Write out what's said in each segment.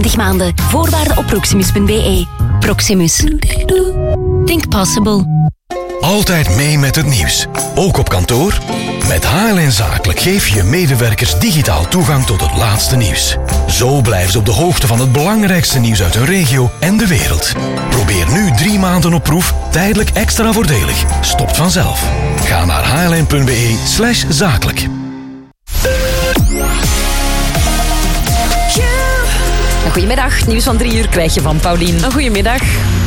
20 maanden. Voorwaarden op proximus.be. Proximus. Think possible. Altijd mee met het nieuws. Ook op kantoor? Met HLN Zakelijk geef je medewerkers digitaal toegang tot het laatste nieuws. Zo blijven ze op de hoogte van het belangrijkste nieuws uit hun regio en de wereld. Probeer nu 3 maanden op proef, tijdelijk extra voordelig. Stopt vanzelf. Ga naar hln.be/zakelijk. Goedemiddag, nieuws van 3 uur krijg je van Paulien. Goedemiddag.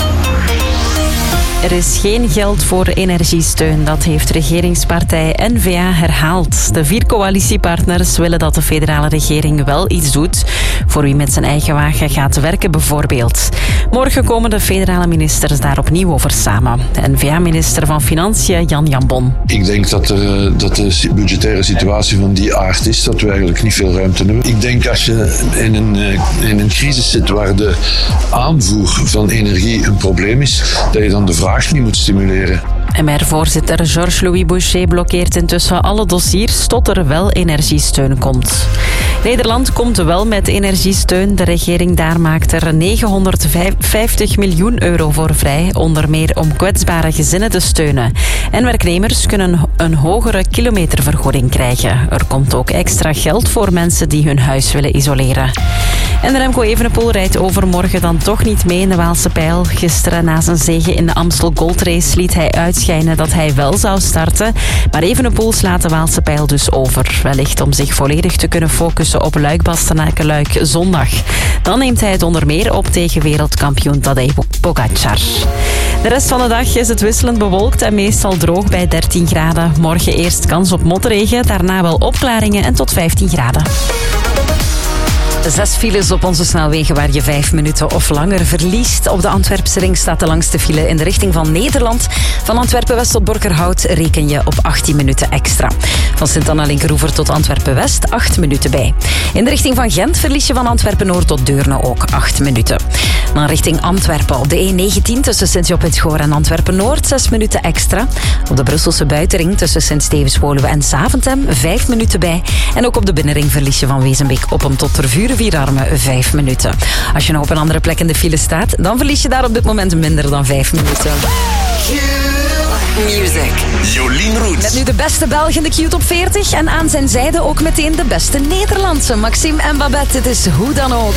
Er is geen geld voor energiesteun. Dat heeft regeringspartij N-VA herhaald. De 4 coalitiepartners willen dat de federale regering wel iets doet. Voor wie met zijn eigen wagen gaat werken bijvoorbeeld. Morgen komen de federale ministers daar opnieuw over samen. De N-VA-minister van Financiën, Jan Jambon. Ik denk dat de budgettaire situatie van die aard is, dat we eigenlijk niet veel ruimte hebben. Ik denk als je in een crisis zit waar de aanvoer van energie een probleem is, dat je dan de vraag niet moet stimuleren. MR-voorzitter Georges-Louis Boucher blokkeert intussen alle dossiers tot er wel energiesteun komt. Nederland komt wel met energiesteun. De regering daar maakt er 950 miljoen euro voor vrij, onder meer om kwetsbare gezinnen te steunen. En werknemers kunnen een hogere kilometervergoeding krijgen. Er komt ook extra geld voor mensen die hun huis willen isoleren. En Remco Evenepoel rijdt overmorgen dan toch niet mee in de Waalse Pijl. Gisteren na zijn zege in de Amstel Gold Race liet hij uitschijnen dat hij wel zou starten. Maar Evenepoel slaat de Waalse Pijl dus over. Wellicht om zich volledig te kunnen focussen op Luik-Bastenaken-Luik zondag. Dan neemt hij het onder meer op tegen wereldkampioen Tadej Pogacar. De rest van de dag is het wisselend bewolkt en meestal droog bij 13 graden. Morgen eerst kans op motregen, daarna wel opklaringen en tot 15 graden. 6 files op onze snelwegen waar je 5 minuten of langer verliest. Op de Antwerpse ring staat de langste file in de richting van Nederland. Van Antwerpen-West tot Borgerhout reken je op 18 minuten extra. Van Sint-Anna-Linkeroever tot Antwerpen-West 8 minuten bij. In de richting van Gent verlies je van Antwerpen-Noord tot Deurne ook 8 minuten. Dan richting Antwerpen op de E19 tussen Sint-Job-het-Goor en Antwerpen-Noord 6 minuten extra. Op de Brusselse buitenring tussen Sint-Stevens-Woluwe en Zaventem 5 minuten bij. En ook op de binnenring verlies je van Wezenbeek-Oppem tot Tervuren-Vierarmen 5 minuten. Als je nog op een andere plek in de file staat, dan verlies je daar op dit moment minder dan 5 minuten. Music. Jolien Roets. Met nu de beste Belg in de Q-top 40 en aan zijn zijde ook meteen de beste Nederlandse. Maxime en Babette, het is hoe dan ook.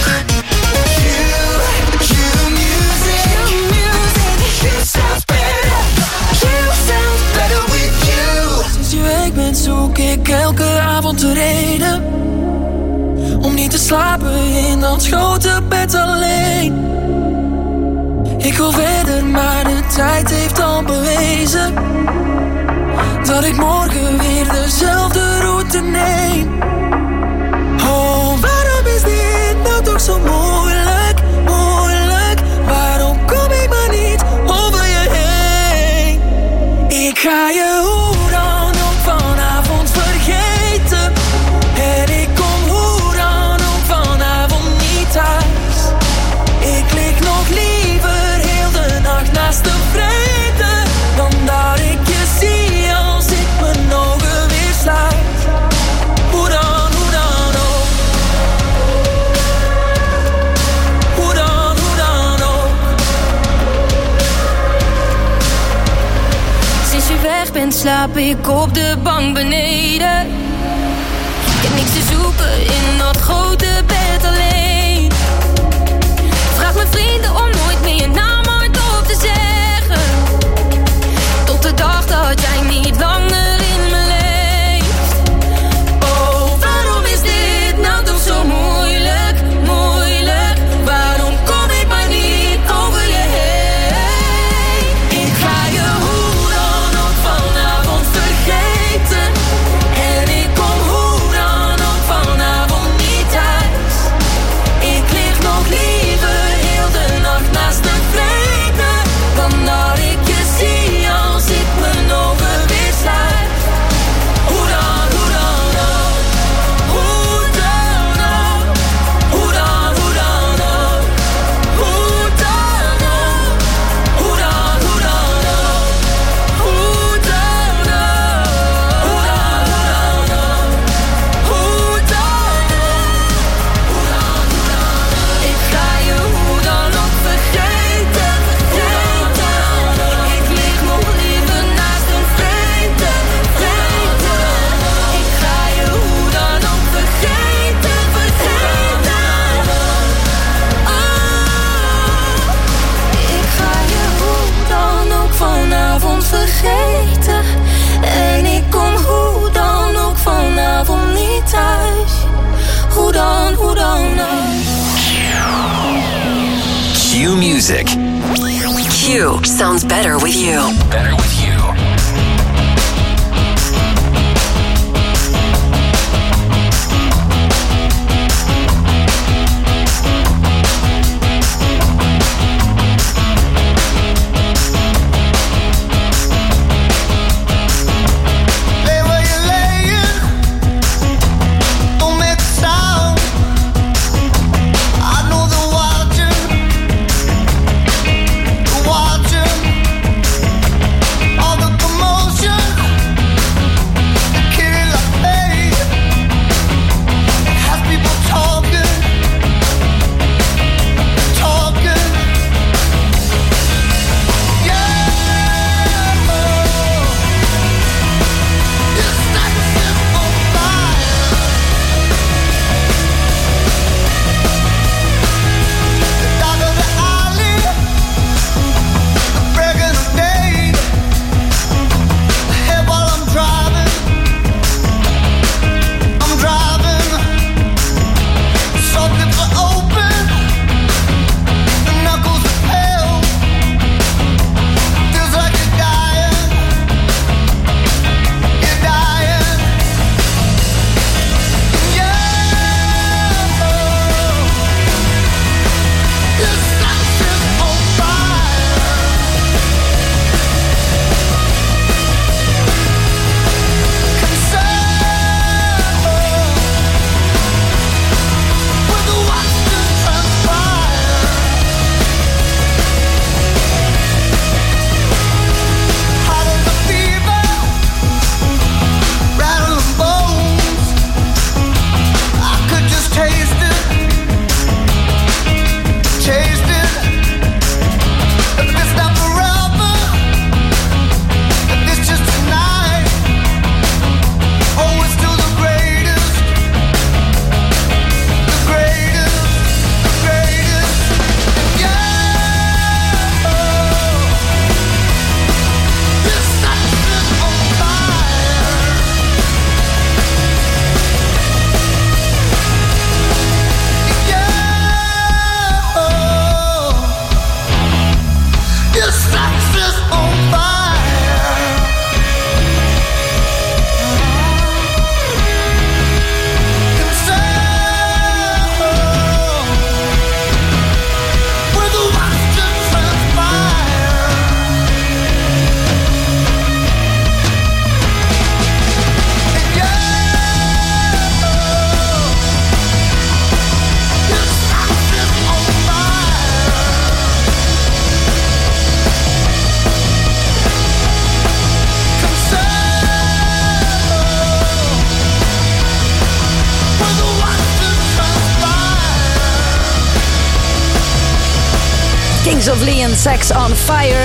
Sinds je weg bent zoek ik elke avond de reden om niet te slapen in dat grote bed alleen. Ik wil verder, maar de tijd heeft al bewezen dat ik morgen weer dezelfde route neem. Oh, waarom is dit nou toch zo moeilijk, moeilijk? Waarom kom ik maar niet over je heen? Ik ga je hoe dan ook vanavond vergeten. En ik kom hoe dan ook vanavond niet thuis. Ik lig nog liever heel de nacht naast de vrede dan dat ik je zie als ik mijn ogen weer sluit. Hoe dan ook. Hoe dan ook. Sinds je weg bent slaap ik op de bank beneden. Ik heb niks te zoeken in dat grote bed alleen. Vraag mijn vrienden om nooit meer je naam hardop te zeggen. Tot de dag dat jij niet langer in me leeft. Oh, waarom is dit nou toch zo moeilijk, moeilijk? Waarom kom ik maar niet over je heen? Ik ga je hoe dan ook vanavond vergeten. En ik Hoe dan nou? Q Music. Q sounds better with you. Better with you. Kings of Leon, Sex on Fire.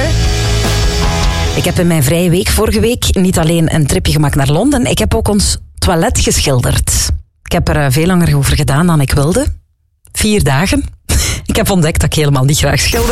Ik heb in mijn vrije week vorige week niet alleen een tripje gemaakt naar Londen, ik heb ook ons toilet geschilderd. Ik heb er veel langer over gedaan dan ik wilde. 4 dagen. Ik heb ontdekt dat ik helemaal niet graag schilder.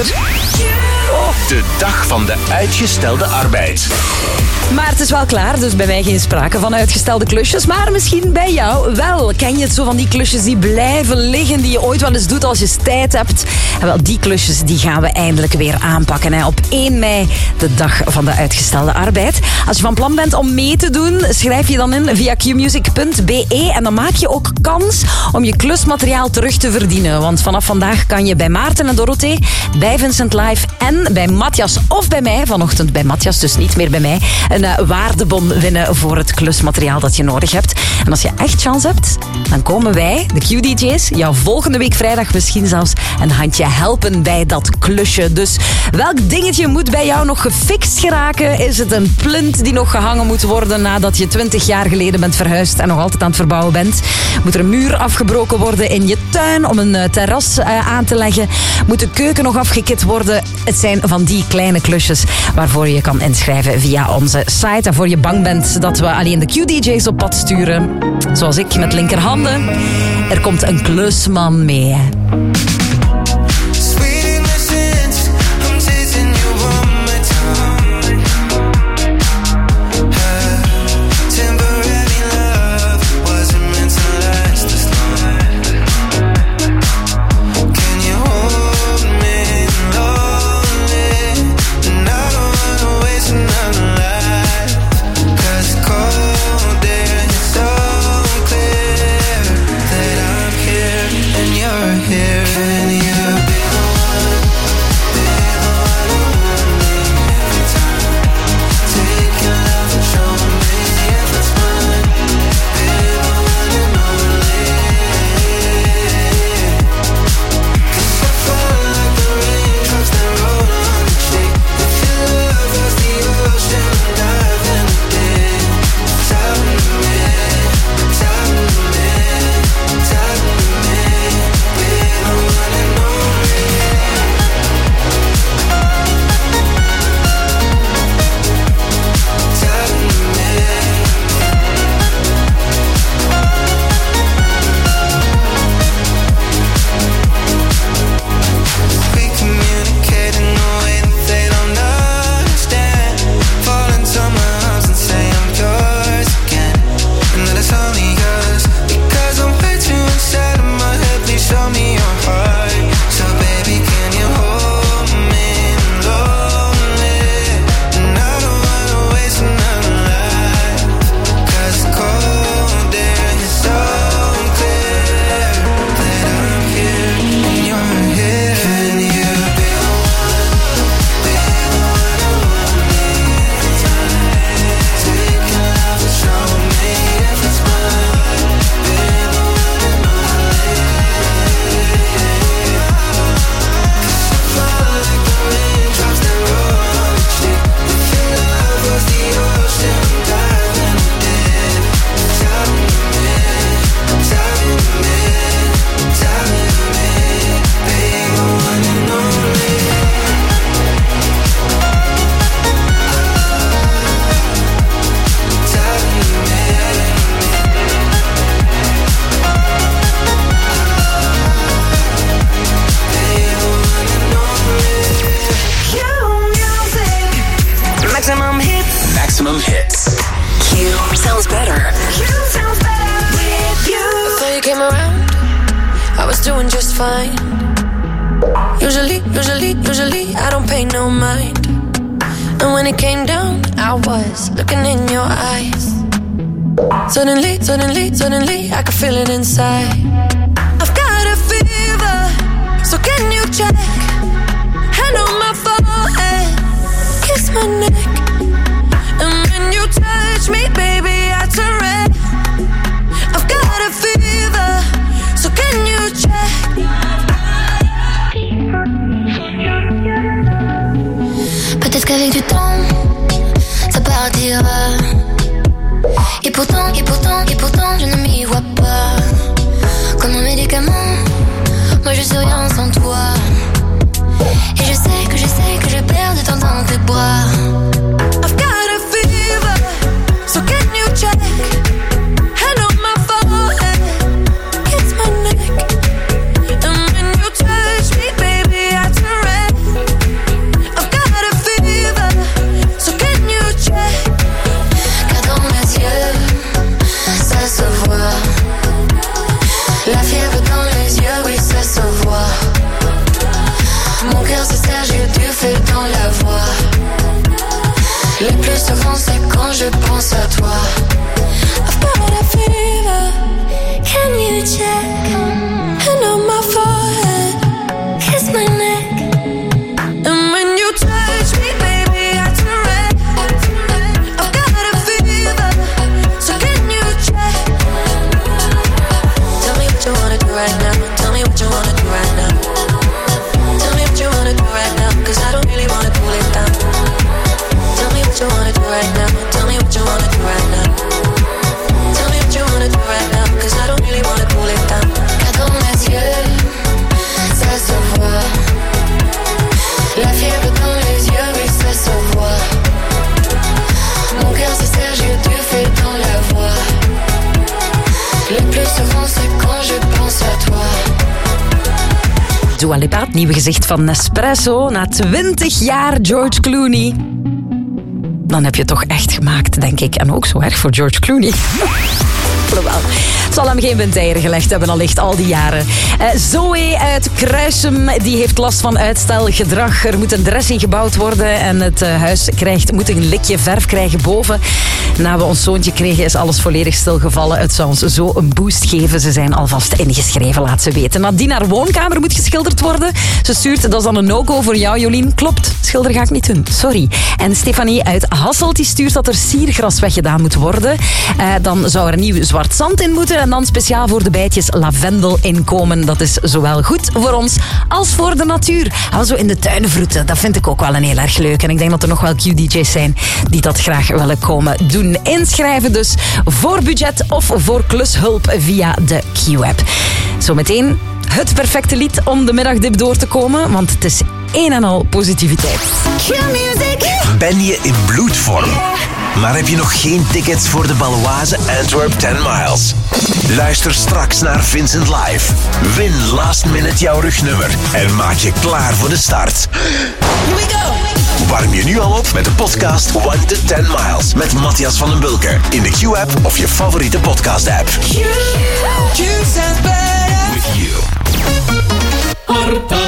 De dag van de uitgestelde arbeid. Maar het is wel klaar, dus bij mij geen sprake van uitgestelde klusjes. Maar misschien bij jou wel. Ken je het zo van die klusjes die blijven liggen, die je ooit wel eens doet als je tijd hebt? En wel, die klusjes die gaan we eindelijk weer aanpakken. Hè. Op 1 mei, de dag van de uitgestelde arbeid. Als je van plan bent om mee te doen, schrijf je dan in via qmusic.be. En dan maak je ook kans om je klusmateriaal terug te verdienen. Want vanaf vandaag kan je bij Maarten en Dorothee, bij Vincent Live en bij Matthias of bij mij, vanochtend bij Matthias, dus niet meer bij mij, een waardebon winnen voor het klusmateriaal dat je nodig hebt. En als je echt chance hebt, dan komen wij, de Q-DJ's, jou volgende week vrijdag misschien zelfs een handje helpen bij dat klusje. Dus welk dingetje moet bij jou nog gefixt geraken? Is het een plint die nog gehangen moet worden nadat je 20 jaar geleden bent verhuisd en nog altijd aan het verbouwen bent? Moet er een muur afgebroken worden in je tuin om een terras aan te leggen? Moet de keuken nog afgekit worden? Het zijn van die kleine klusjes waarvoor je kan inschrijven via onze site. En voor je bang bent dat we alleen de Q-DJ's op pad sturen, zoals ik met linkerhanden, er komt een klusman mee. find. Usually, I don't pay no mind. And when it came down, I was looking in your eyes. Suddenly, I could feel it inside. I've got a fever, so can you check? Hand on my forehead, kiss my neck. And when you touch me, baby, I turn red. I've got a fever, so can you check? Peut-être qu'avec du temps, ça partira. Et pourtant, je ne m'y vois pas. Comme un médicament, moi je suis rien sans toi. Et je sais que je perds de temps dans tes bras. I've got a fever, so can you check? Hand on my forehead, kiss my neck. And when you touch me, baby, I turn red. I've got a fever, so can you check? Car dans mes yeux, ça se voit. La fièvre dans les yeux, oui, ça se voit. Mon cœur se serre, j'ai du feu dans la voix. Le plus souvent c'est quand je pense à toi. I've got a fever, can you check? Hand on my forehead, kiss my neck. And when you touch me, baby, I turn red. I've got a fever, so can you check? Tell me what you wanna do right now. Tell me what you wanna do right now. Tell me what you wanna do right now, cause I don't really wanna cool it down. Tell me what you wanna do right now. Tell me what you wanna do right now. Tell me what you wanna do right now, cause I don't really wanna cool it down. Car dans mes yeux, ça se voit. La fièvre dans les yeux, oui, ça se voit. Mon cœur se serre, j'ai du feu dans la voix. Le plus souvent c'est quand je pense à toi. Dua Lipa, het nieuwe gezicht van Nespresso. Na 20 jaar George Clooney. Dan heb je het toch echt gemaakt, denk ik. En ook zo erg voor George Clooney. Het zal hem geen windeieren gelegd hebben, allicht al die jaren. Zoe uit Kruisum, die heeft last van uitstelgedrag. Er moet een dressing gebouwd worden en het huis moet een likje verf krijgen boven. Na we ons zoontje kregen is alles volledig stilgevallen. Het zou ons zo een boost geven. Ze zijn alvast ingeschreven, laat ze weten. Nadien haar woonkamer moet geschilderd worden. Ze stuurt, dat is dan een no-go voor jou, Jolien. Klopt, schilder ga ik niet doen, sorry. En Stefanie uit Hasselt, die stuurt dat er siergras weggedaan moet worden. Dan zou er nieuw zwart zand in moeten en dan speciaal voor de bijtjes lavendel inkomen. Dat is zowel goed voor ons als voor de natuur. Zo in de tuinen vroeten, dat vind ik ook wel een heel erg leuk. En ik denk dat er nog wel Q-DJ's zijn die dat graag willen komen doen. Inschrijven dus voor budget of voor klushulp via de Q-app. Zometeen het perfecte lied om de middagdip door te komen, want het is een en al positiviteit. Q-music. Ben je in bloedvorm? Maar heb je nog geen tickets voor de Baloise Antwerp 10 Miles? Luister straks naar Vincent Live. Win last minute jouw rugnummer en maak je klaar voor de start. Here we go. Warm je nu al op met de podcast 1 to 10 Miles met Matthias van den Bulke in de Q-app of je favoriete podcast-app. Q sounds better With you. Horta,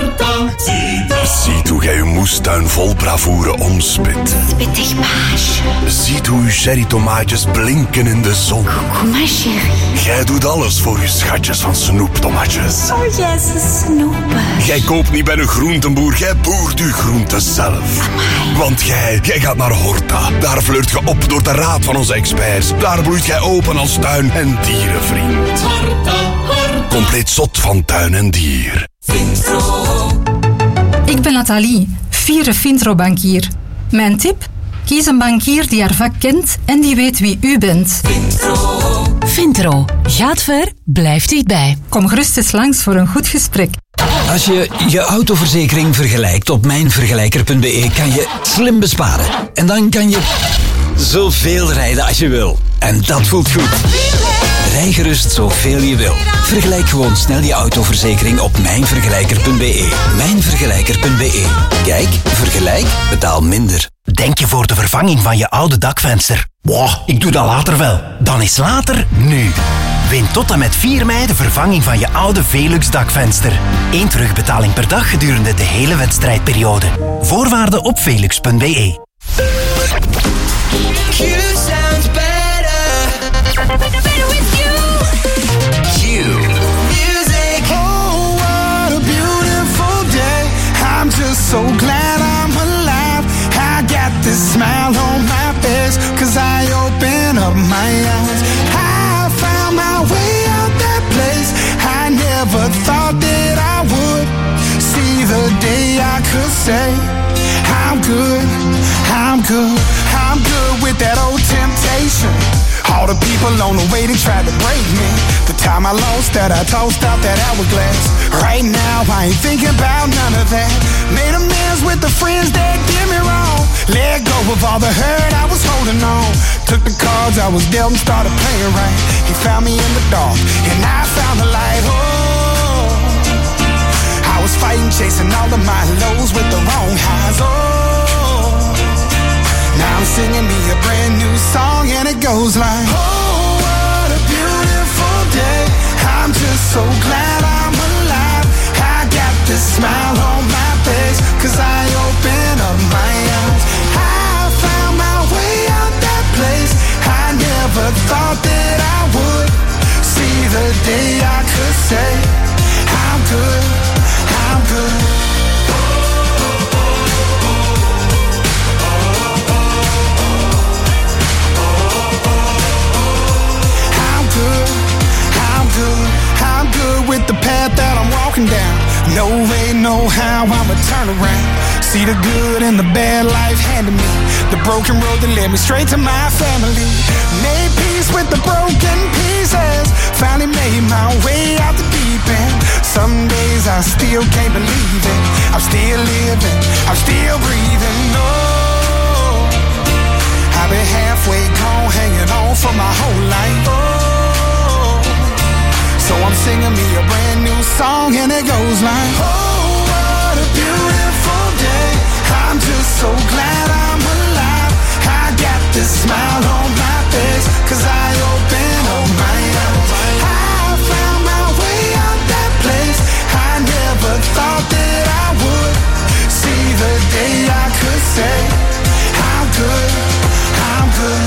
ziet hoe jij je moestuin vol bravoure omspit. Spittig paasje. Ziet hoe je cherrytomaatjes blinken in de zon. Kom maar, chérie. Jij doet alles voor je schatjes van snoeptomatjes. Oh, jij ze snoepen. Jij koopt niet bij een groentenboer, jij boert je groenten zelf. Amai. Want jij gaat naar Horta. Daar flirt je op door de raad van onze experts. Daar bloeit jij open als tuin- en dierenvriend. Horta. Compleet zot van tuin en dier. Ik ben Nathalie, fiere Fintro-bankier. Mijn tip? Kies een bankier die haar vak kent en die weet wie u bent. Fintro. Gaat ver, blijft dichtbij. Kom gerust eens langs voor een goed gesprek. Als je je autoverzekering vergelijkt op mijnvergelijker.be kan je slim besparen. En dan kan je zoveel rijden als je wil. En dat voelt goed. Rij gerust zoveel je wil. Vergelijk gewoon snel je autoverzekering op mijnvergelijker.be. Mijnvergelijker.be. Kijk, vergelijk, betaal minder. Denk je voor de vervanging van je oude dakvenster? Wow, ik doe dat later wel. Dan is later nu. Win tot en met 4 mei de vervanging van je oude Velux dakvenster. 1 terugbetaling per dag gedurende de hele wedstrijdperiode. Voorwaarden op velux.be. Q sounds better. Better with you. Q Music. Oh, what a beautiful day. I'm just so glad I'm alive. I got this smile on my face, 'cause I open up my eyes. I found my way out that place. I never thought that I would see the day I could say I'm good, I'm good, I'm good with that old temptation. All the people on the way, they tried to break me. The time I lost that, I tossed out that hourglass. Right now, I ain't thinking about none of that. Made amends with the friends that did me wrong. Let go of all the hurt I was holding on. Took the cards I was dealt and started playing right. He found me in the dark, and I found the light. Oh, I was fighting, chasing all of my lows with the wrong highs. Oh, now I'm singing me a brand new song, and it goes like, oh, what a beautiful day. I'm just so glad I'm alive. I got this smile on my face, 'cause I open up my eyes. I found my way out that place. I never thought that I would see the day I could say I'm good, I'm good. I'm good with the path that I'm walking down. No way, no how, I'ma turn around. See the good and the bad life handed me. The broken road that led me straight to my family. Made peace with the broken pieces. Finally made my way out the deep end. Some days I still can't believe it. I'm still living, I'm still breathing. No, I've been halfway gone, hanging on for my whole life. Oh, so I'm singing me a brand new song, and it goes like, oh, what a beautiful day. I'm just so glad I'm alive. I got this smile on my face, 'cause I open up my eyes. I found my way out that place. I never thought that I would see the day I could say I'm good, I'm good.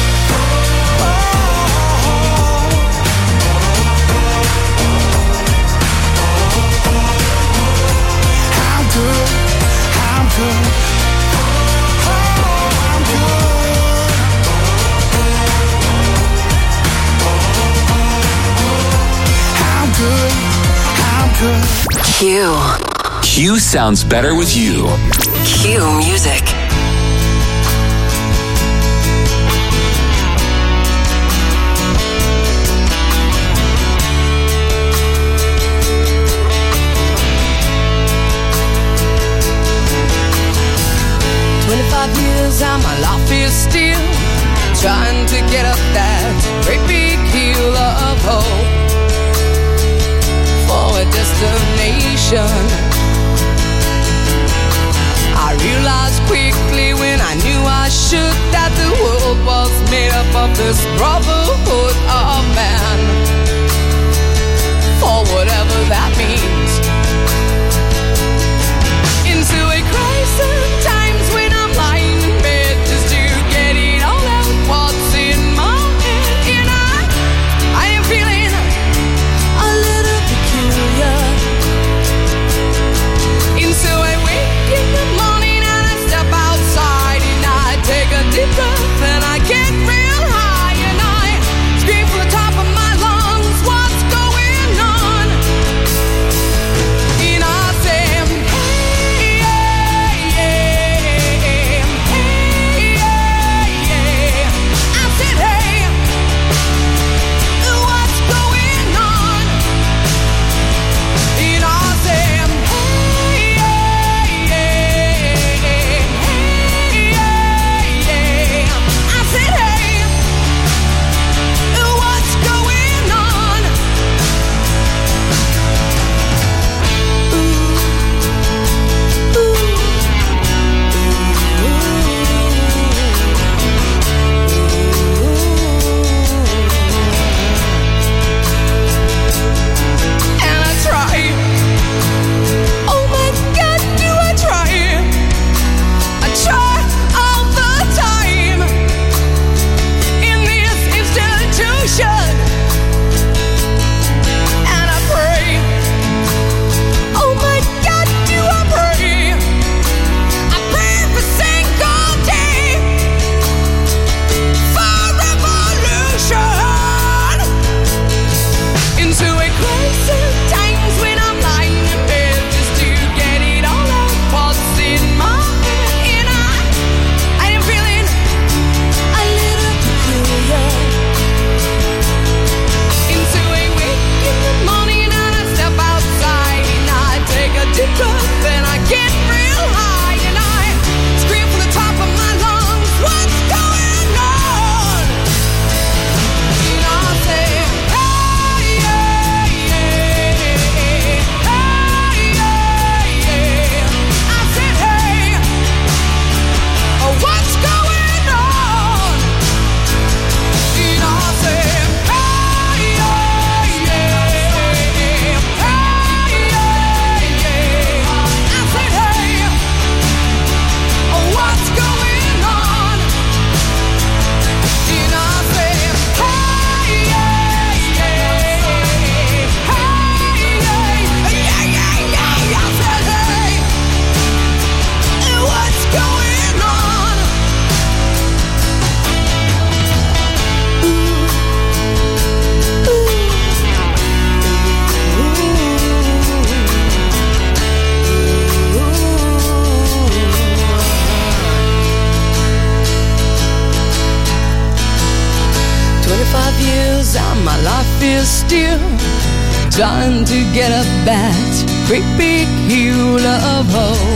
Q. Q sounds better with you. Q Music. And my life is still trying to get up that great big hill of hope for a destination. I realized quickly when I knew I should that the world was made up of this brotherhood of man, for whatever that means. Into a crisis times when I'm lying in bed just to get it all out what's in my head. And I am feeling a little peculiar. And so I wake in the morning and I step outside and I take a deep breath and I get real high and I still trying to get up that great big hill of hope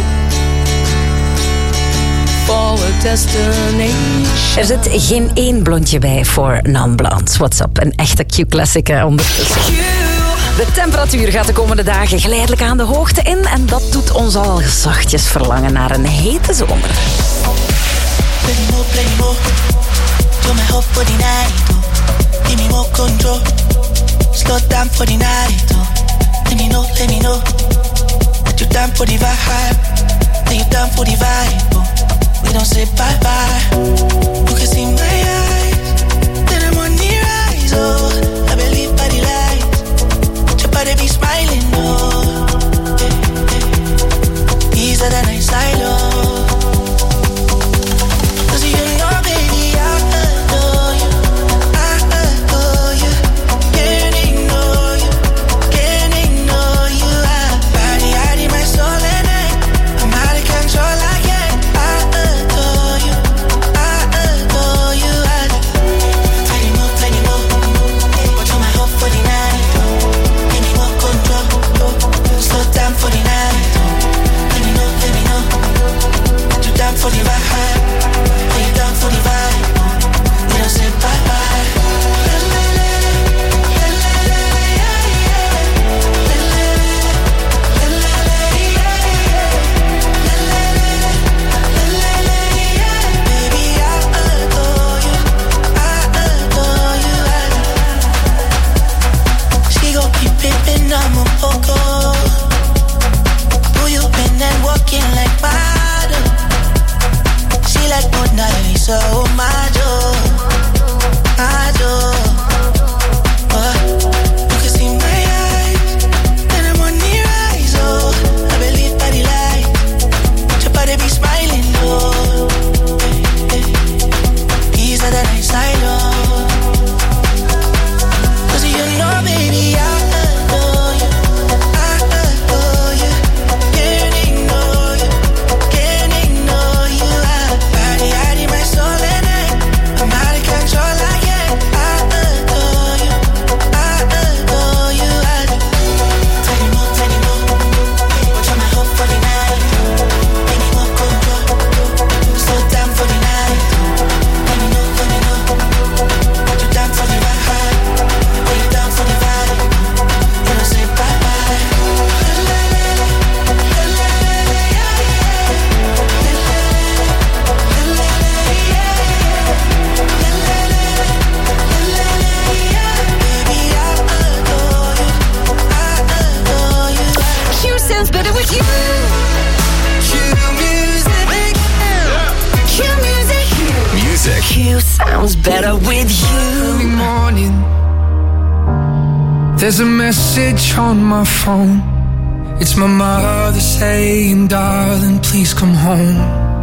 for a destination. Er zit geen één blondje bij voor non-blond. What's up? Een echte Q-classic ondertussen. De temperatuur gaat de komende dagen geleidelijk aan de hoogte in en dat doet ons al zachtjes verlangen naar een hete zomer. Play more. Do my hope for the night. Give me more control. Slow down for the night. Let me know that you're down for the vibe. That you're down for the vibe. We don't say bye bye. You can see my eyes. That I'm on the rise. Oh, I believe by the light. Your body be smiling. Oh, these are the nights I love. For the vibe, are you down for the vibe? We don't say bye bye. Baby, I adore you. She gon' keep pimpin', I'm a poco. Who you been and walking like model? Like Mona Lisa, oh my joy, my joy. You can see my eyes, and I'm on the rise. Oh, I believe by the light. Your body be smiling, oh. These are the nights I love. 'Cause you know, baby, I adore you. I adore you. Can't ignore you. Can't ignore you. I need my soul in it. I'm out of control, I can't. I adore you. I adore you. Tiny more. Watch out my hope for the night. Give me more control. Slow down for the night. Let me know. Are you down for the vibe? Are you down for the vibe? You don't say bye bye. Sounds better with you. Music. Q sounds better with you. Early morning, there's a message on my phone. It's my mother saying, darling, please come home.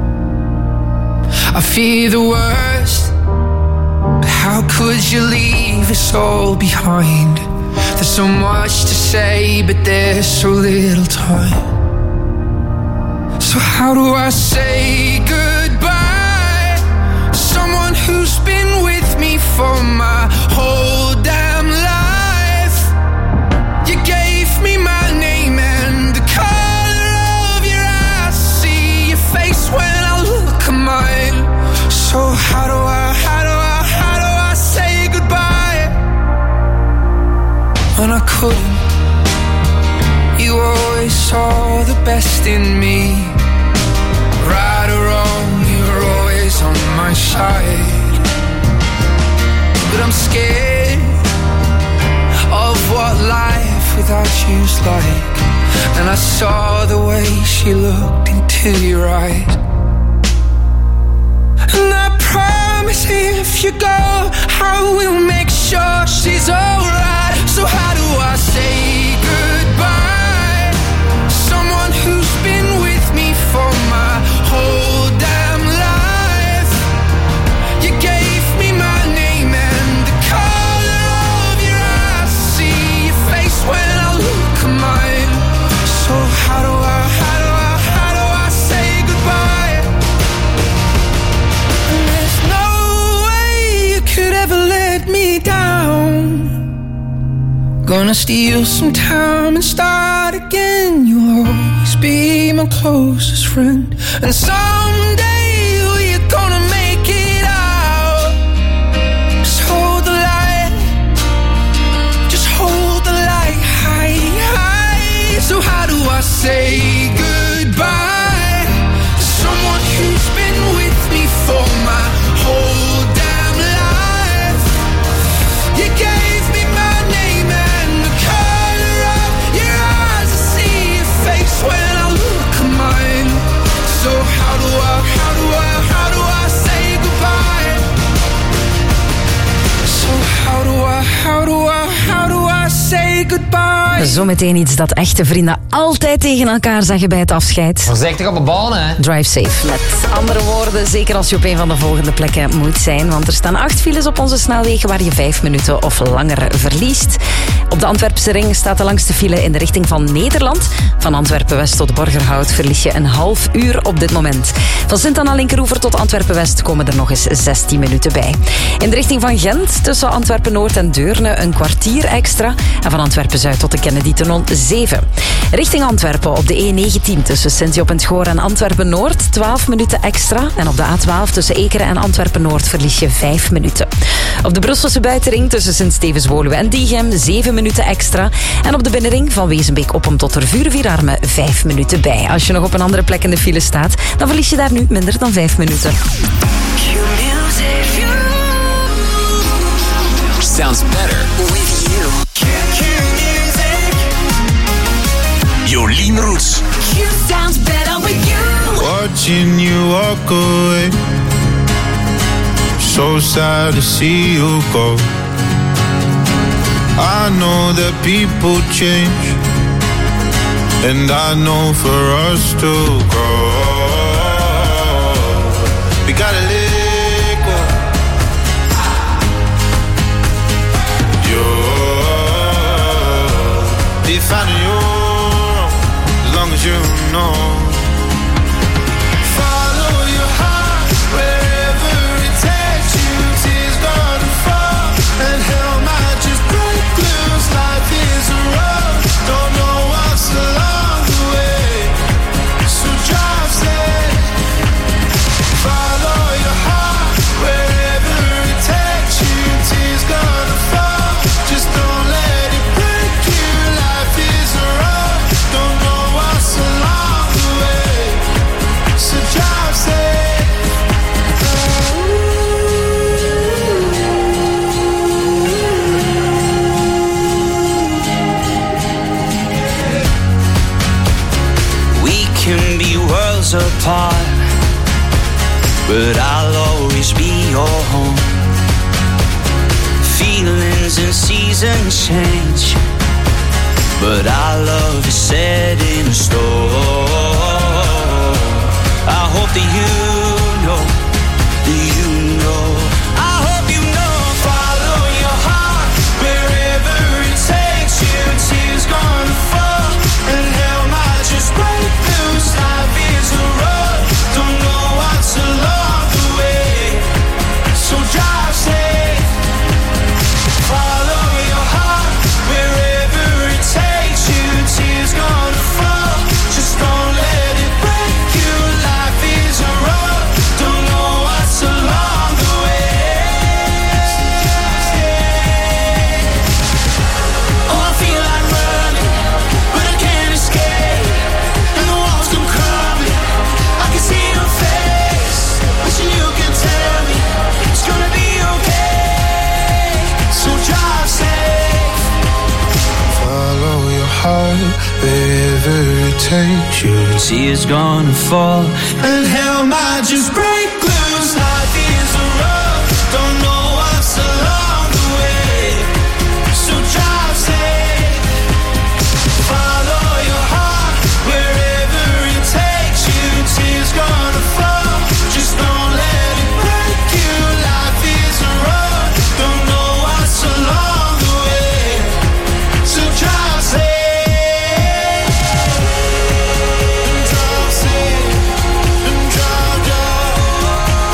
I fear the worst, but how could you leave us all behind? There's so much to say, but there's so little time. So how do I say goodbye? Someone who's been with me for my whole damn life. You gave me my name and the color of your eyes. See your face when I look at mine. So how do I say goodbye? When I couldn't, you always saw the best in me. Right or wrong, you're always on my side. But I'm scared of what life without you's like. And I saw the way she looked into your eyes. And I promise if you go, I will make sure she's alright. So how do I say goodbye? Someone who's been with me for my whole damn life. You gave me my name and the color of your eyes. See your face when I look at mine. So how do I say goodbye? And there's no way you could ever let me down. Gonna steal some time and start again. You'll always be my closest friend. And someday we're gonna make it out. Just hold the light. Just hold the light high, high. So how do I say goodbye to someone who's been with me for my whole damn life? You gave me my name and the color of your eyes. I see your face when I look at mine. So how do I say goodbye? So how do I say goodbye? Zometeen iets dat echte vrienden altijd tegen elkaar zeggen bij het afscheid. Voorzichtig op de baan, hè. Drive safe. Met andere woorden, zeker als je op een van de volgende plekken moet zijn. Want er staan 8 files op onze snelwegen waar je 5 minuten of langer verliest. Op de Antwerpse ring staat de langste file in de richting van Nederland. Van Antwerpen-West tot Borgerhout verlies je een half uur op dit moment. Van Sint-Anna-Linkeroever tot Antwerpen-West komen er nog eens 16 minuten bij. In de richting van Gent tussen Antwerpen-Noord en Deurne een kwartier extra. En van Antwerpen-Zuid tot de Kennedy-tunnel 7. Richting Antwerpen op de E19 tussen Sint-Job en Schoor en Antwerpen-Noord 12 minuten extra. En op de A12 tussen Ekeren en Antwerpen-Noord verlies je 5 minuten. Op de Brusselse buitenring tussen Sint-Stevens-Woluwe en Diegem 7 minuten extra. En op de binnenring van Wezenbeek-Oppem tot Tervuren-Vierarme 5 minuten bij. Als je nog op een andere plek in de file staat, dan verlies je daar nu minder dan 5 minuten. Sounds better with you. Jolien Roets. Sounds better with you. Watching you walk away. So sad to see you go. I know that people change, and I know for us to grow, we gotta let go. You'll be finding your own, as long as you know. Follow your heart wherever it takes you. Tears gonna fall and hell might just break loose. Life is a road, don't know what's along the way, so drive safe. Follow your heart wherever it takes you. Tears gonna fall, just don't let it break you. Life is a road, don't know what's along the way, so drive safe. We can be worlds apart, but I'll always be your home. Feelings and seasons change, but our love is set in stone. I hope that you know, I hope you know. Follow your heart wherever it takes you. Tears gonna fall and hell might just break loose. Life is a road, don't know what's along the way, so drive safe. Follow your heart wherever it takes you. Tears gonna fall, just don't let it break you. Life is a road, don't know what's along the way. Oh, I feel like running, but I can't escape, and the walls come crumbling. I can see your face, wishing you could tell me it's gonna be okay, so drive safe. Follow your heart wherever it takes you. Tears gonna fall And hell might just break loose. Life is a road, don't know what's along the way, so drive safe. Follow your heart wherever it takes you. Tears gonna fall, just don't let it break you. Life is a road, don't know what's along the way, so drive safe. Drive safe, and drive, drive.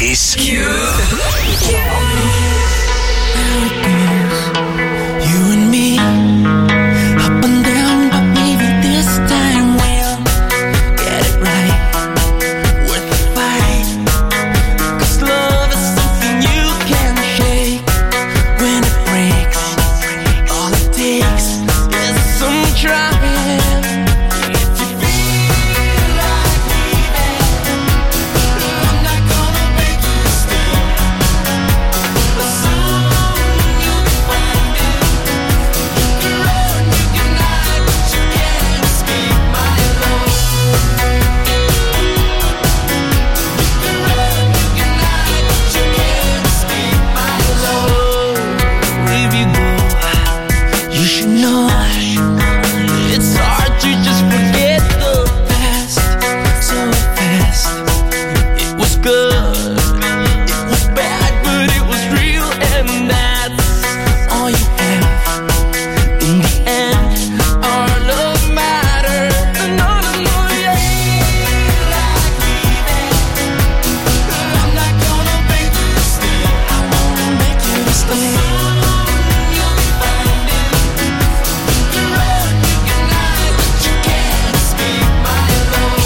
is You and me, up and down, but maybe this time we'll get it right. Worth the fight, 'cause love is something you can't shake. When it breaks, all it takes is some trying. If you feel like leaving, I'm not gonna make you stay. But soon you'll be finding you can run, you can hide, but you can't escape my love. You can run, you can hide, but you can't escape my love. If you go, you should know it's hard to just forget the past so fast. It was good, it was bad, but it was real, and that's all you have. In the end, our love mattered. No, yeah. Like leaving, I'm not gonna make you stay. I won't make you stay. You'll be finding you can run, you can hide, but you can't escape my love.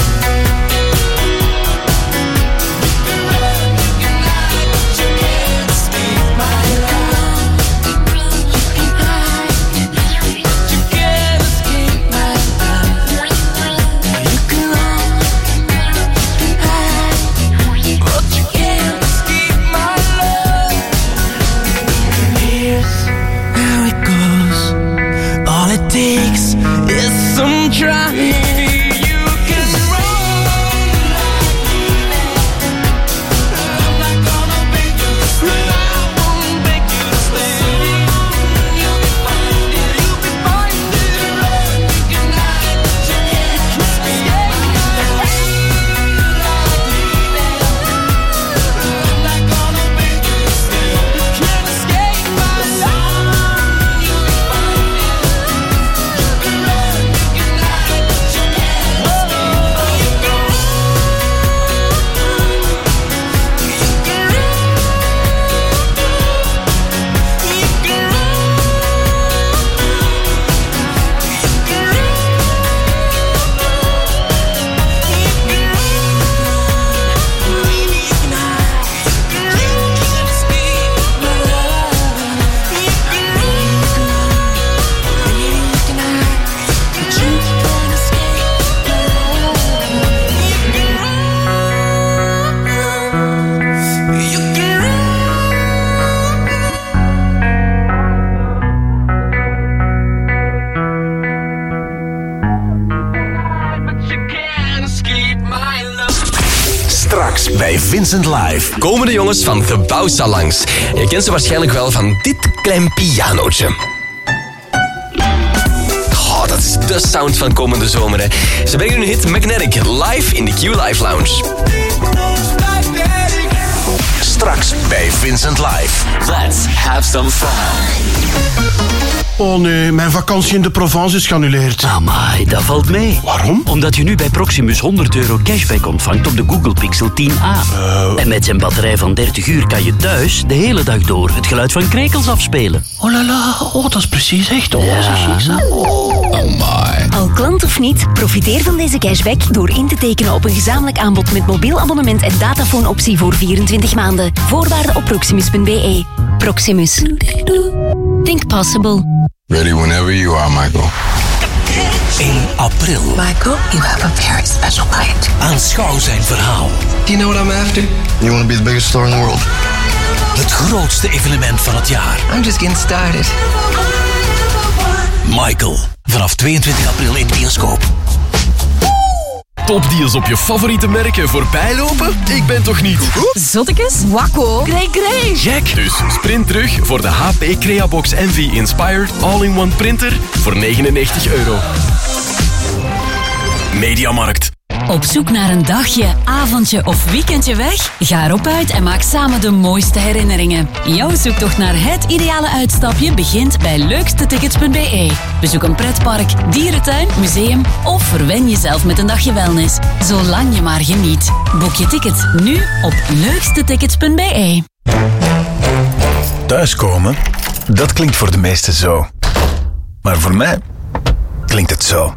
You can run, you can hide, but you can't escape my love. You can hide, but you can't escape my love. You can run, hide, but you can't escape my love. Here's how it goes. All it takes is some trying. You can run like leaving. I'm not gonna make you stay. I won't make you stay. You'll be finding, you'll be finding. Run, you can hide, but you can't escape my love. Like leaving. I'm not gonna make you stay. You can't escape my love. You'll be finding. You can run, you can hide, but you can't escape. You can run. You can run. You can run. straks bij Vincent Live. Komen de jongens van Gebouw langs. Je kent ze waarschijnlijk wel van dit klein pianootje. Oh, dat is de sound van komende zomer. Hè. Ze brengen hun hit Magnetic live in de Q Live Lounge. Straks bij Vincent Live. Let's have some fun. Oh nee, mijn vakantie in de Provence is geannuleerd. Amai, dat valt mee. Waarom? Omdat je nu bij Proximus €100 cashback ontvangt op de Google Pixel 10a. En met zijn batterij van 30 uur kan je thuis de hele dag door het geluid van krekels afspelen. Oh la la, oh dat is precies echt. Oh, ja. Oh my. Al klant of niet, profiteer van deze cashback door in te tekenen op een gezamenlijk aanbod met mobiel abonnement en datafoonoptie voor 24 maanden. Voorwaarden op proximus.be. Proximus. Think possible. Ready whenever you are, Michael. 1 april. Michael, you have a very special night. Aanschouw zijn verhaal. Do you know what I'm after? You want to be the biggest star in the world? Het grootste evenement van het jaar. I'm just getting started. Michael. Vanaf 22 april in bioscoop. Topdeals op je favoriete merken voorbijlopen? Ik ben toch niet... Zottekes? Wakko? Grey. Gek! Dus sprint terug voor de HP Creabox Envy Inspired All-in-One Printer voor €99. Mediamarkt. Op zoek naar een dagje, avondje of weekendje weg? Ga erop uit en maak samen de mooiste herinneringen. Jouw zoektocht naar het ideale uitstapje begint bij leukstetickets.be. Bezoek een pretpark, dierentuin, museum of verwen jezelf met een dagje wellness. Zolang je maar geniet. Boek je ticket nu op leukstetickets.be. Thuiskomen, dat klinkt voor de meesten zo. Maar voor mij klinkt het zo.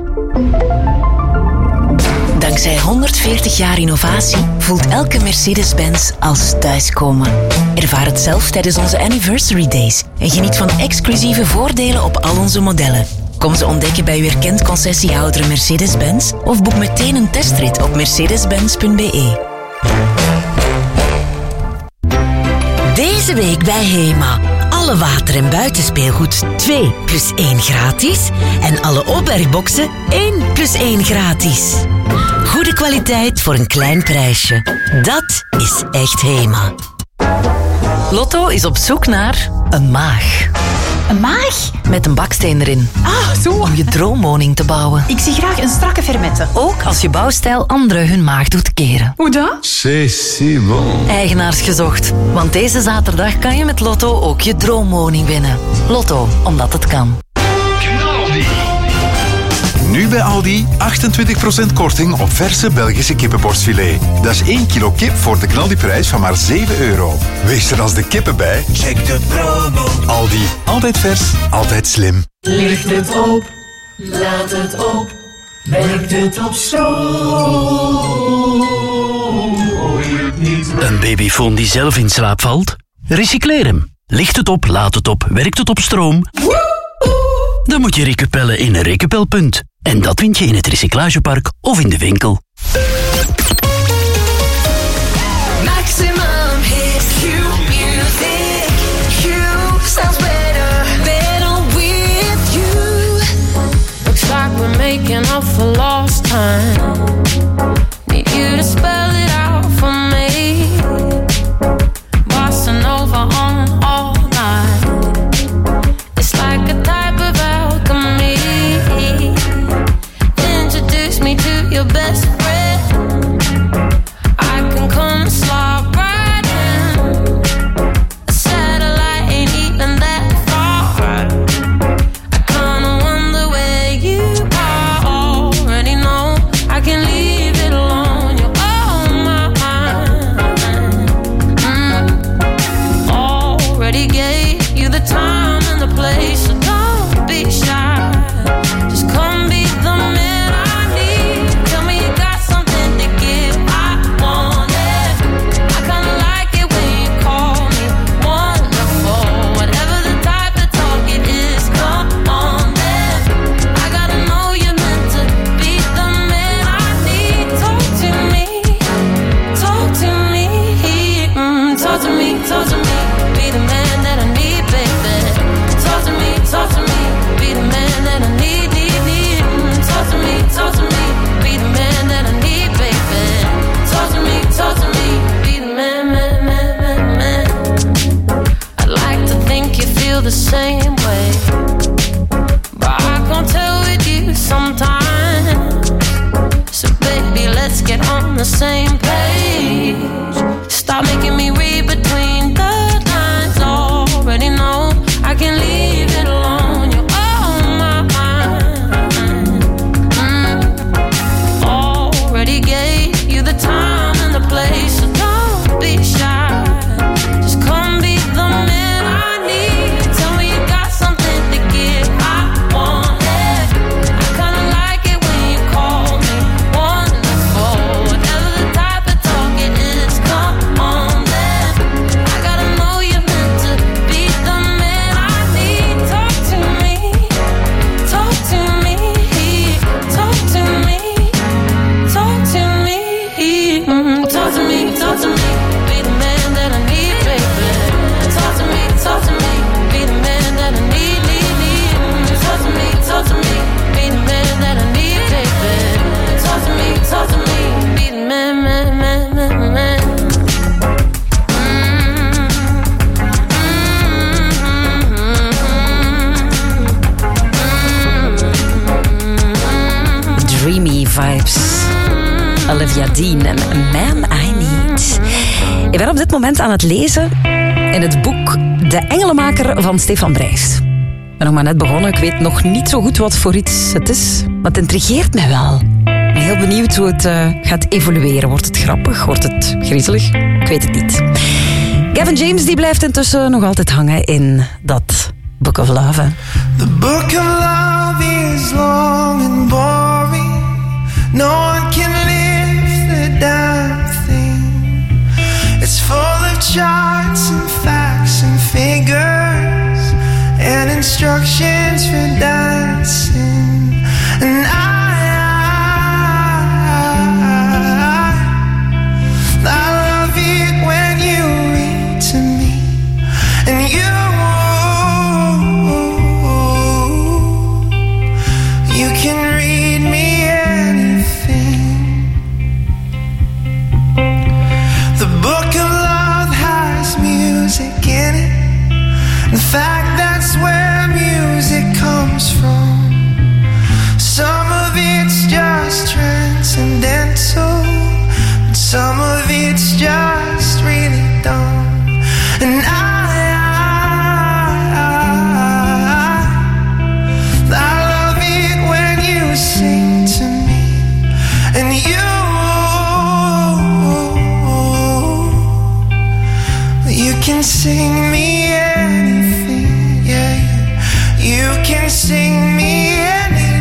Dankzij 140 jaar innovatie voelt elke Mercedes-Benz als thuiskomen. Ervaar het zelf tijdens onze Anniversary Days en geniet van exclusieve voordelen op al onze modellen. Kom ze ontdekken bij uw erkend concessiehouder Mercedes-Benz of boek meteen een testrit op mercedes-benz.be. Deze week bij HEMA. Alle water- en buitenspeelgoed 2 + 1 gratis. En alle opbergboxen 1 + 1 gratis. Goede kwaliteit voor een klein prijsje. Dat is echt HEMA. Lotto is op zoek naar een maag. Een maag? Met een baksteen erin. Ah, zo. Om je droomwoning te bouwen. Ik zie graag een strakke fermette. Ook als je bouwstijl anderen hun maag doet keren. Hoe dan? C'est si bon. Eigenaars gezocht. Want deze zaterdag kan je met Lotto ook je droomwoning winnen. Lotto, omdat het kan. Nu bij Aldi 28% korting op verse Belgische kippenborstfilet. Dat is 1 kilo kip voor de knaldiprijs van maar €7. Wees er als de kippen bij. Check de promo. Aldi, altijd vers, altijd slim. Ligt het op, laat het op, werkt het op stroom. Hoor je het niet? Een babyfoon die zelf in slaap valt? Recycleer hem. Licht het op, laat het op, werkt het op stroom? Dan moet je recupellen in een recupelpunt. En dat vind je in het recyclagepark of in de winkel. Maximum hits, Q music. Q sounds better, better with you. Looks like we're making up for lost time. Need you to spell it out for me. Bossa Nova on all night. It's like a type of alchemy. Introduce me to your best friend. I can come slide right in. A satellite ain't even that far. I kinda wonder where you are. Already know I can leave it alone. You're on my mind. Already gave you the time and the place, so don't be shy. Just come be the man I need. Tell me you got something to give. I want it. I kinda like it when you call me wonderful. Whatever the type of talk it is, come on then. I gotta know you're meant to be the man I need. Talk to me, talk to me, talk to me, talk to me. Be the man that I need, baby. Talk to me, be the man that I need, need. Talk to me, be the man that I need, baby. Talk to me, be the man, man. I'd like to think you feel the same way, but I can't tell with you sometimes. So baby, let's get on the same page. Stop making me read between the lines. Already know I can leave it alone. You're on my mind. Already gave you the time and the place, so don't be shy. Just come be the man I need. Tell me you got something to give. I want it. I kinda like it when you call me wonderful. Whatever the type of talk it is, come on then. I gotta know you're meant to be the man I need. Talk to me, talk to me, talk to me, talk to me, talk to me, talk to me. Be the man that I need, baby. Talk to me, be the man that I need, need. Talk to me, be the man that I need, baby. Talk to me, be the man, man. Dreamy vibes. Olivia Dean en Man I Need. Ik ben op dit moment aan het lezen in het boek De Engelenmaker van Stefan Brijs. Ik ben nog maar net begonnen. Ik weet nog niet zo goed wat voor iets het is. Maar het intrigeert mij wel. Ik ben heel benieuwd hoe het gaat evolueren. Wordt het grappig? Wordt het griezelig? Ik weet het niet. Gavin James die blijft intussen nog altijd hangen in dat Book of Love. The book of love is long and boring. No one can live the damn thing. It's full of charts and facts and figures and instructions for dancing. And I love it when you read to me. And you can read me anything. The book of love has music in it. In fact, that's where music comes from. Some of it's just transcendental, and some of it's just really dumb. And I love it when you sing to me, and you can sing me anything, yeah. You can sing me anything.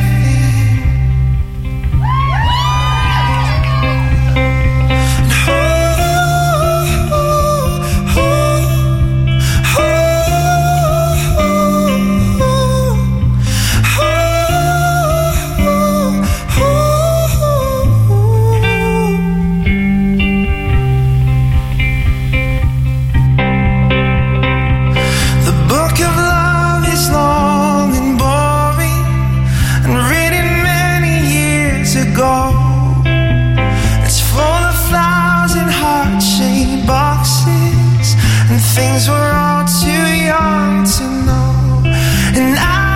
Things we're all too young to know. And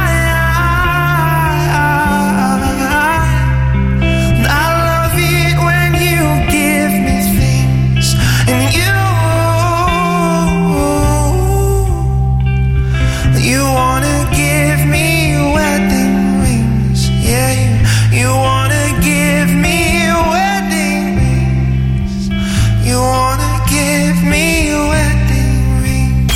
I love it when you give me things. And you wanna give me wedding rings. Yeah, you wanna give me wedding rings. You wanna give me wedding rings.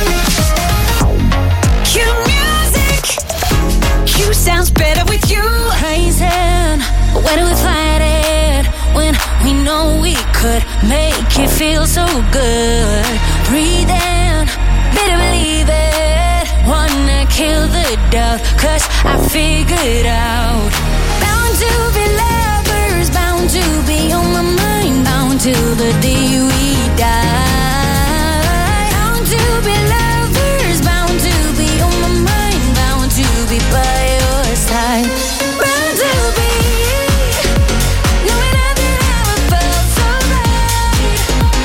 Q sounds better with you. Praising, where do we find it? When we know we could make it feel so good. Breathing, better believe it. Wanna kill the doubt, 'cause I figured out. Bound to be lovers, bound to be on my mind. Bound till the day we die. Bound to be lovers, bound to be on my mind. Bound to be by your side. Bound to be, knowing nothing ever felt so right.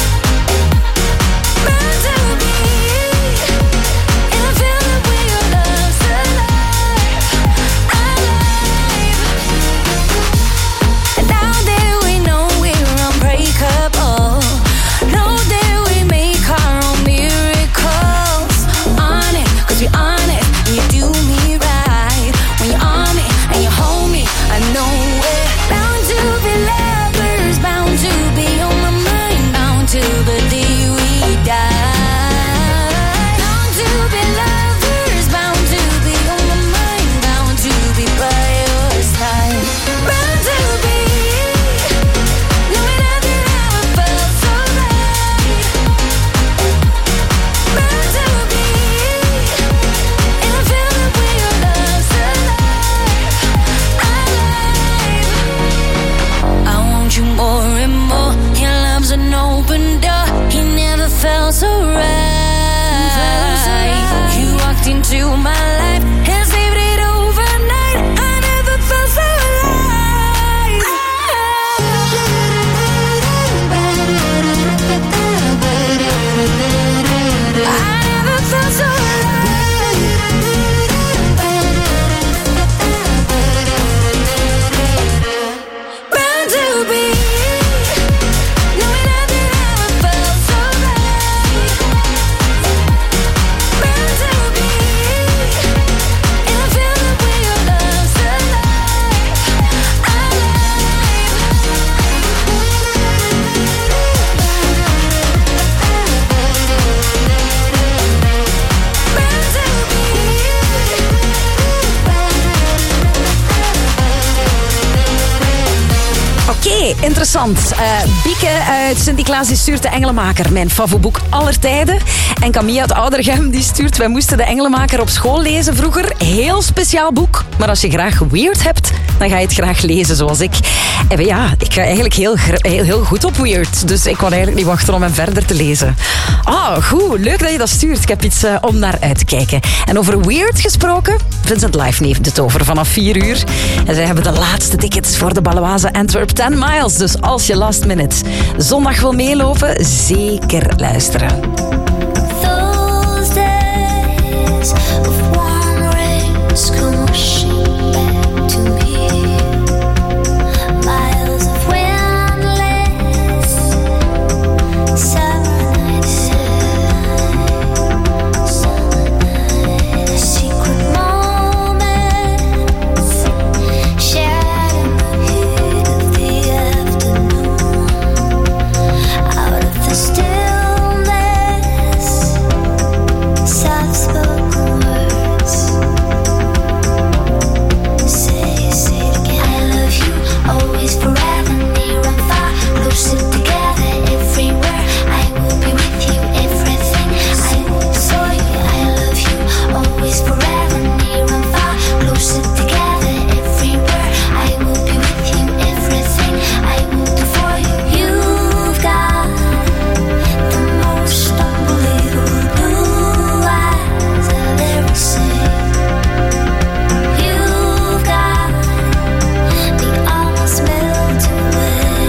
Bound to be, in a feeling where your love's alive, alive. And now that we know we're unbreakable, know that we make our own miracles. On it, 'cause you're on it, and you do me right. When you're on me, and you hold me, I know it. Bound to be lovers, bound to be on my mind. Bound till the day we die. Bound to be lovers, bound to be on my mind. Bound to be by your side. Bound to be, knowing nothing ever felt so right. Bound to be, in a feeling where your love's alive, alive. I want you more and more. Your love's an open door. He never felt so right. You walked into my life and saved it overnight. I never felt so alive. I never felt so alive. Bound to be. interessant. Bieke uit Sint-Niklaas die stuurt De Engelenmaker, mijn favoboek aller tijden. En Camille uit Oudergem die stuurt, wij moesten De Engelenmaker op school lezen vroeger. Heel speciaal boek, maar als je graag weird hebt, dan ga je het graag lezen zoals ik. En ja, ik ga eigenlijk heel goed op weird, dus ik kon eigenlijk niet wachten om hem verder te lezen. Goed, leuk dat je dat stuurt. Ik heb iets om naar uit te kijken. En over weird gesproken, Vincent Live neemt het over vanaf 4 uur. En zij hebben de laatste tickets voor de Baloise Antwerp 10 Miles. Dus als je last minute zondag wil meelopen, zeker luisteren. Those days of warm rains come rushing back to me. Miles of windless summer nights, a secret moments shared in the heat of the afternoon. Out of the stillness, soft-spoken words. Say it again. I love you, always, forever, near and far, closer together, everywhere. I will be with you, everything. I will for you. I love you, always, forever, near and far, closer together, everywhere. I will be with you, everything. I will do for you. You've got the most unbelievable blue eyes I've ever seen. You've got me almost melt away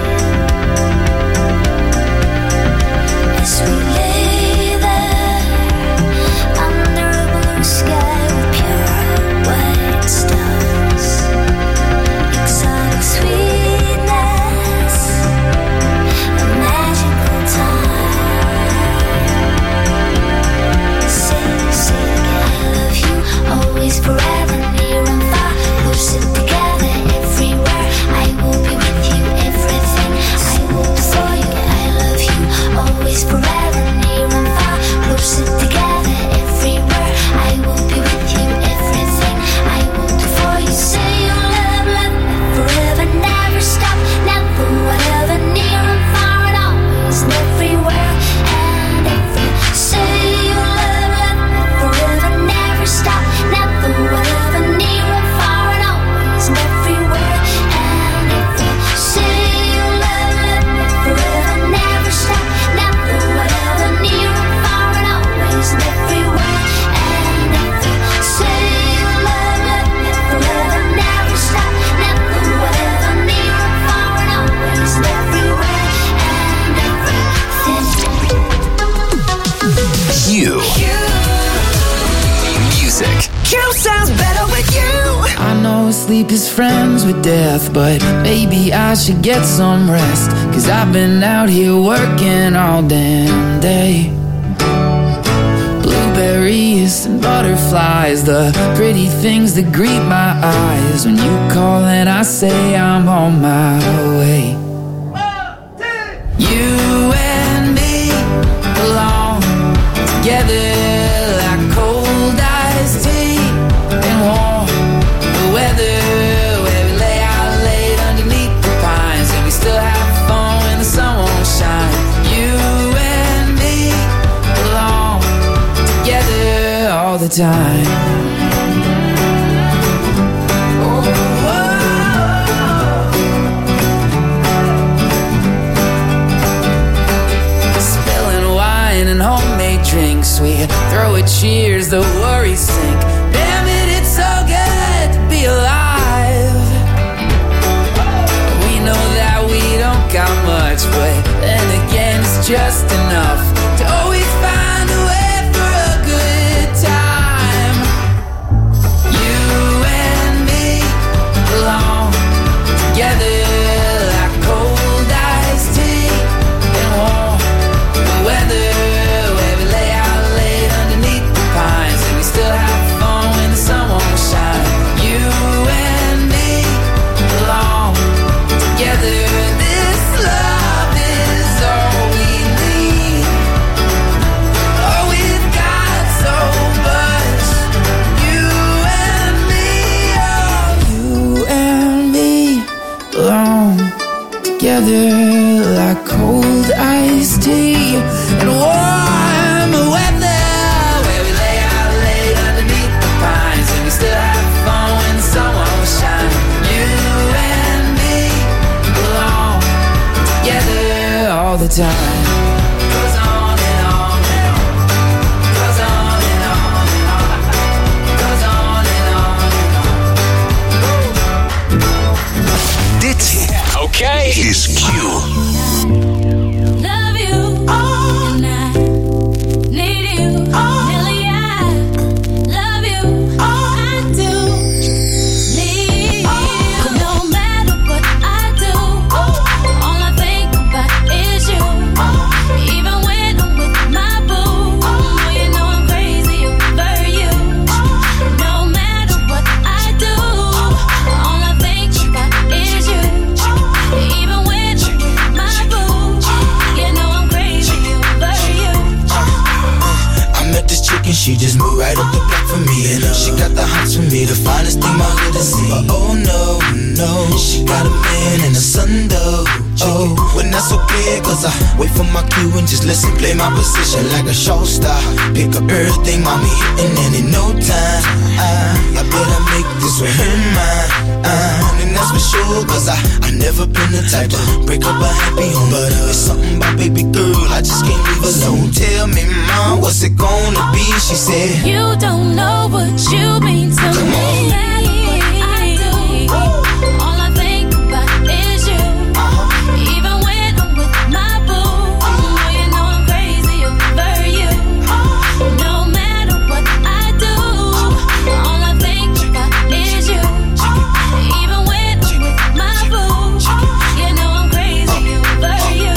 as we lay there under a blue sky with pure white stars. Exotic sweetness, a magical time. Say again. I love you, always, forever, near and far, closer together, everywhere. I will be with you, everything. I will do for you. I love you, always, forever, near and far, closer together, everywhere. I will be with you, everything. I will do for you. Say you love me forever, never stop, never, whatever, near and far, and always, and everywhere, and every. Say you love me forever, never stop, never, whatever, near and far, and always, and everywhere, and every. Say you love me forever, never stop, never, whatever, near and far, and always, and everywhere, and every. Say you love me forever, never stop, never, whatever, near and far, and always, and everywhere, and everything. Q. Music. Q sounds better with you. I know sleep is friends with death, but maybe I should get some rest. Cause I've been out here working all damn day. Blueberries and butterflies, the pretty things that greet my eyes. When you call and I say I'm on my way. You and me belong together like cold iced tea and warm the weather, where we lay out late underneath the pines and we still have fun when the sun won't shine. You and me belong together all the time. Spilling wine and homemade drinks, we throw a cheers, the worries sink. Damn it, it's so good to be alive. We know that we don't got much, but then again it's just enough to always find a way for a good time. You and me belong together like cold iced tea and warm the weather, where we lay out late underneath the pines and we still have fun when the sun won't shine. You and together like cold iced tea and warm weather, where we lay out late underneath the pines and we still have fun when the sun won't shine. You and me belong together all the time. Goes on and on and on. Goes on and on and on. Goes on and on and on. Dit is Q. Love you, and I need you. Really, I love you. I do need you. No matter what I do, all I think about is you. Even when I'm with my boo, you know I'm crazy over you. No matter what I do, all I think about is you. Even when I'm with my boo, you know I'm crazy over you. I met this chick and she just moved right up the block for me. And she got the hots for me, the finest thing my hood has seen. But oh no, no, she got a man and a son though. Oh, when that's okay, cause I wait for my cue and just listen, play my position like a show star. Pick up everything, mommy hitting, and in no time, I better make this with her mine. And that's for sure, cause I never been the type to break up a happy home. But it's something about baby girl, I just can't leave alone. Tell me, mom, what's it gonna be? She said, you don't know what you mean to me. I do. All I think about is you. Even when I'm with my boo, you know I'm crazy over you. No matter what I do, all I think about is you. Even when I'm with my boo, you know I'm crazy over you.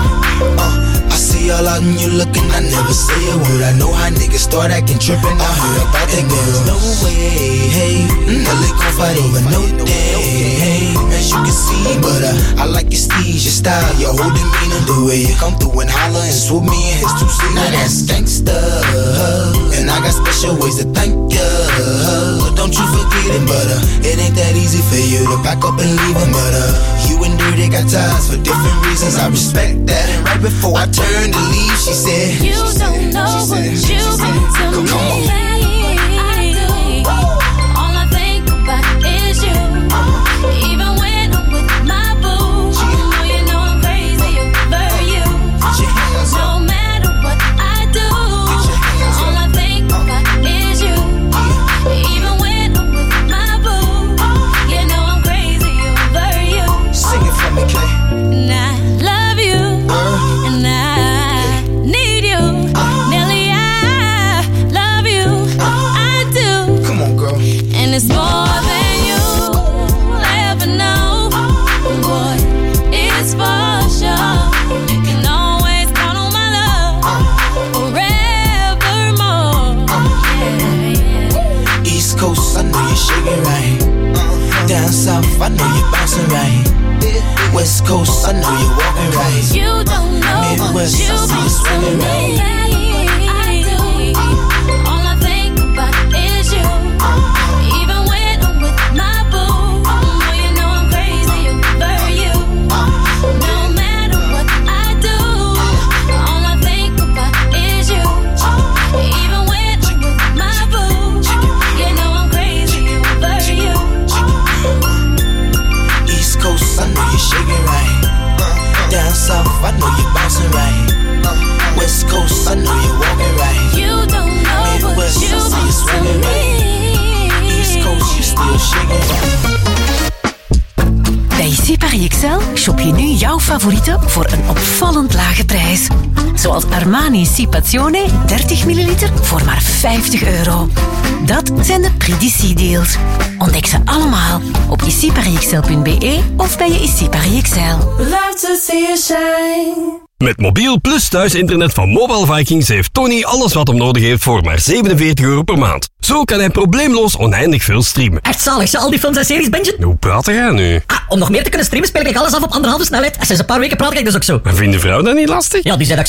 I see all out and you looking, I never say a word. I know how niggas start acting trippin'. I heard about that girl. No way, hey, Nelly gon' fight over no day, hey. As you can see, but I like your steez, your style, your whole demeanor, the way you come through and holler and swoop me in his two-seater. Now that's gangsta, and I got special ways to thank ya. Don't you forget it, but it ain't that easy for you to back up and leave him. But you and Dirty got ties for different reasons. I respect that. And right before I turned to leave, she said, you don't know what you mean to me. I do. All I think about is you. Even when I'm with my boo, you know I'm crazy over you. No matter what I do, all I think about is you. Even when I'm with my boo, you know I'm crazy over you. Sing it for me, Kay. And I love you, and I need you. Nelly, I love you. I do. Come on, girl. And it's more than you'll ever know. Boy, it's for sure. You can always count on my love forevermore. Yeah. East Coast, I know you're shaking right. Down south, I know you're bouncing right. West Coast, I know you're walking right. You don't know Midwest, what you I see you swinging mean to right. me. I do. All I think about is you. Even when I'm with my boo, you know I'm crazy over you. No matter what I do, all I think about is you. Even when I'm with my boo, you know I'm crazy over you. East Coast, I know you're shaking right. Down south, I know you're bouncing right. West Coast, I know you're walking right. You don't know Midwest, what you I see you mean swinging to right. East me. Coast, you still shaking right. Bij IC Paris Excel shop je nu jouw favorieten voor een opvallend lage prijs. Zoals Armani Cipazione 30 ml voor maar €50. Dat zijn de Prix d'Ici deals. Ontdek ze allemaal op icparisexcel.be of bij je IC Paris Excel. Love to see you shine. Met mobiel plus thuisinternet van Mobile Vikings heeft Tony alles wat hem nodig heeft voor maar €47 per maand. Zo kan hij probleemloos oneindig veel streamen. Echt zalig, al die films en series, Benji. Hoe praat jij nu? Om nog meer te kunnen streamen speel ik alles af op 1,5 snelheid. En sinds een paar weken praat ik dus ook zo. En vindt de vrouw dat niet lastig? Ja, die zei dat